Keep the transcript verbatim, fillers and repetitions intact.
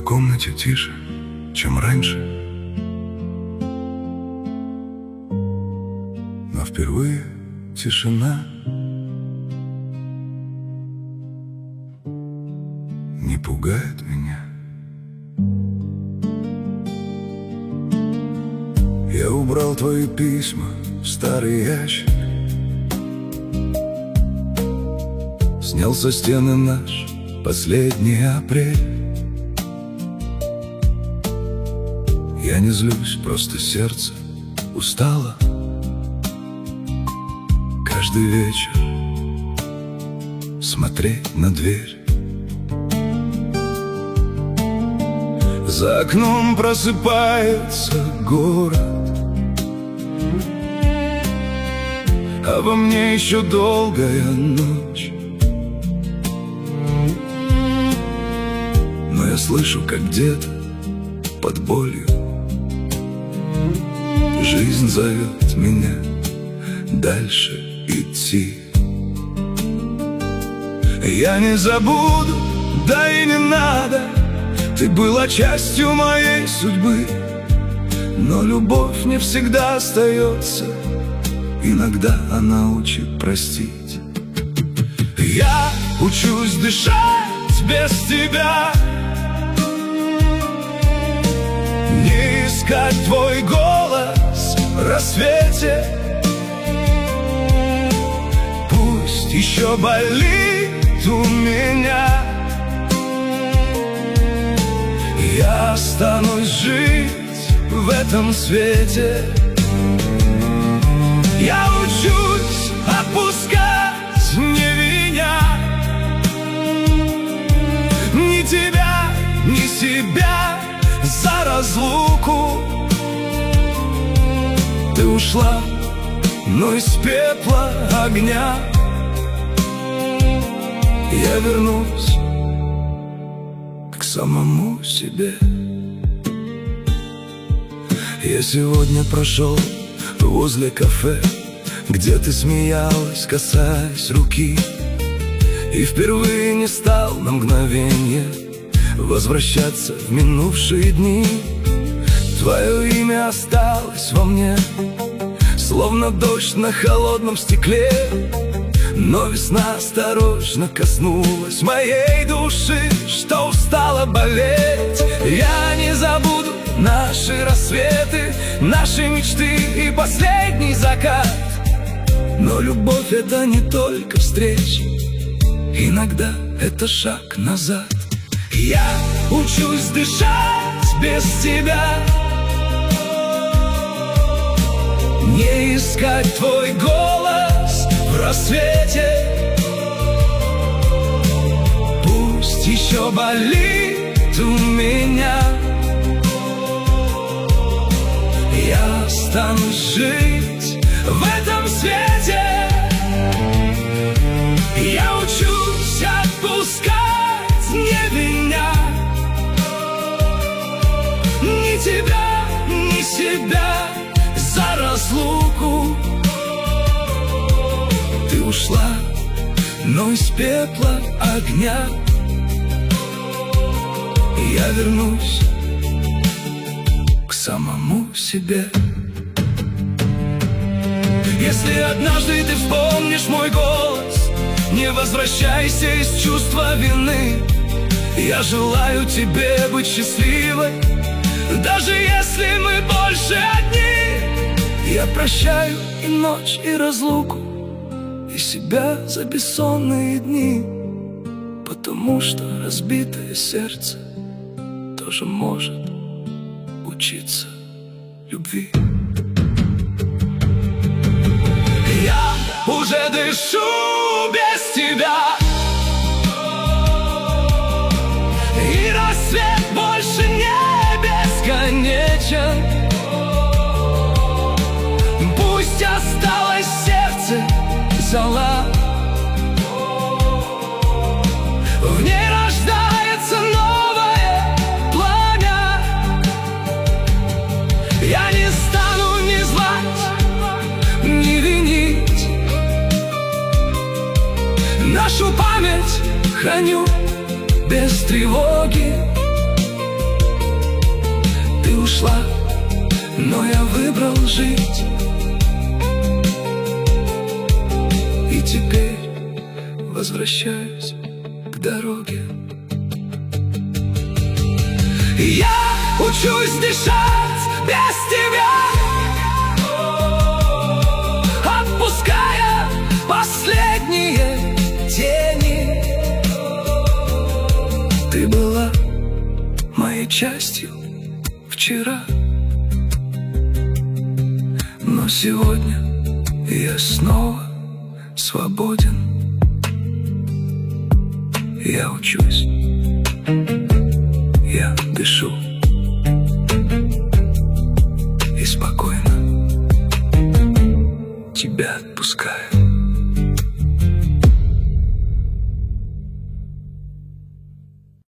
комнате тише, чем раньше, но впервые тишина не пугает меня. Я убрал твои письма в старый ящик, снял со стены наш последний апрель. Я не злюсь, просто сердце устало каждый вечер смотреть на дверь. За окном просыпается город, а во мне еще долгая ночь. Но я слышу, как где-то под болью жизнь зовет меня дальше идти. Я не забуду, да и не надо, ты была частью моей судьбы. Но любовь не всегда остается, иногда она учит простить. Я учусь дышать без тебя, не искать твой голос в рассвете. Пусть еще болит у меня, я останусь жить в этом свете. Я учусь отпускать, не виня ни тебя, ни себя за разлуку. Ты ушла, но из пепла огня я вернусь к самому себе. Я сегодня прошел возле кафе, где ты смеялась, касаясь руки, и впервые не стал на мгновенье возвращаться в минувшие дни. Твое имя осталось во мне, словно дождь на холодном стекле. Но весна осторожно коснулась моей души, что устала болеть. Я не забуду наши рассветы, наши мечты и последний закат. Но любовь — это не только встречи, иногда это шаг назад. Я учусь дышать без тебя, не искать твой голос в рассвете. Пусть еще болит у меня, я останусь жить в этом свете. Я учусь отпускать, не виня ни тебя, ни себя за разлуку. Ты ушла, но из пепла огня я вернусь к самому себе. Если однажды ты вспомнишь мой голос, не возвращайся из чувства вины. Я желаю тебе быть счастливой, даже если мы больше одни. Я прощаю и ночь, и разлуку, и себя за бессонные дни, потому что разбитое сердце тоже может учиться любви. Я уже дышу без тебя, и рассвет больше не бесконечен. Пусть осталось сердце зола, в ней рождается новое пламя. Я не стану ни звать, ни винить, нашу память храню без тревоги. Ты ушла, но я выбрал жить. И теперь возвращаюсь к дороге. Я учусь дышать без тебя, отпуская последние тени. Ты была моей частью вчера, но сегодня я снова свободен. Я учусь, я дышу и спокойно тебя отпускаю.